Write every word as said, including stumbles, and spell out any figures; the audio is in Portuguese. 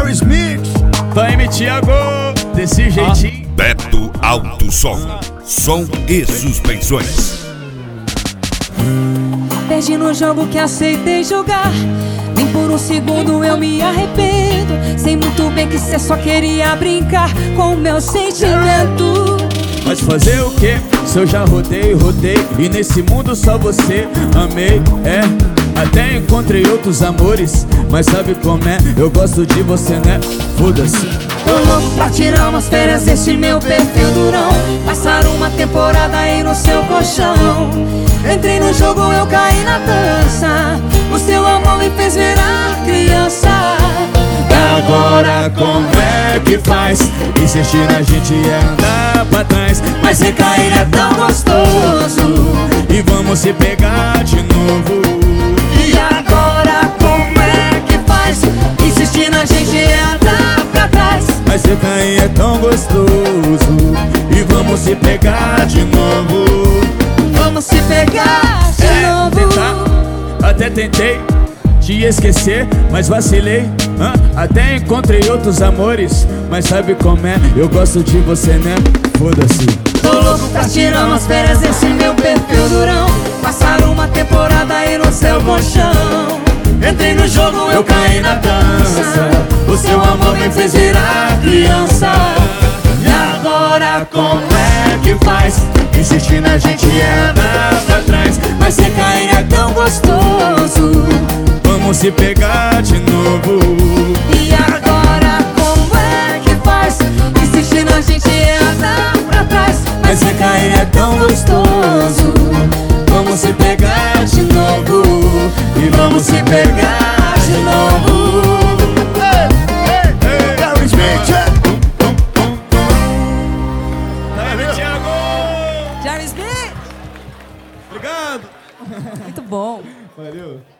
Gary Smith, Vai me Thiago, desse jeitinho. Beto Alto Som, som e suspensões. Perdi no jogo que aceitei jogar. Nem por um segundo eu me arrependo. Sei muito bem que cê só queria brincar com o meu sentimento. Mas fazer o quê? Se eu já rodei, rodei, e nesse mundo só você amei, é. Até encontrei outros amores, mas sabe como é? Eu gosto de você, né? Foda-se. Tô louco pra tirar umas férias desse meu perfil durão. Passar uma temporada aí no seu colchão. Entrei no jogo, eu caí na dança. O seu amor me fez virar criança. Agora como é que faz? Insistir na gente é andar pra trás. Mas você cair é tão gostoso. E vamos se pegar de novo. E agora como é que faz? Insistir na gente é andar pra trás. Mas você cair é tão gostoso. E vamos se pegar de novo. Vamos se pegar de É, novo. tentar, até tentei te esquecer, mas vacilei. hã? Até encontrei outros amores, mas sabe como é? Eu gosto de você, né? Foda-se. Tô louco pra tirar umas férias desse meu perfil durão. Passar uma temporada aí no seu colchão. Entrei no jogo, eu caí na dança. O seu amor me fez virar criança. E agora como é que faz? Insistir na gente é andar pra trás. Mas você cair é tão gostoso. Vamos se pegar de novo. E agora como é que faz? Insistir na gente é andar pra trás. Mas você cair é tão gostoso. Vamos se pegar de novo. E vamos se pegar de novo. Gary Smith. Vai me Thiago. Gary Smith. Obrigado. Muito bom. Valeu.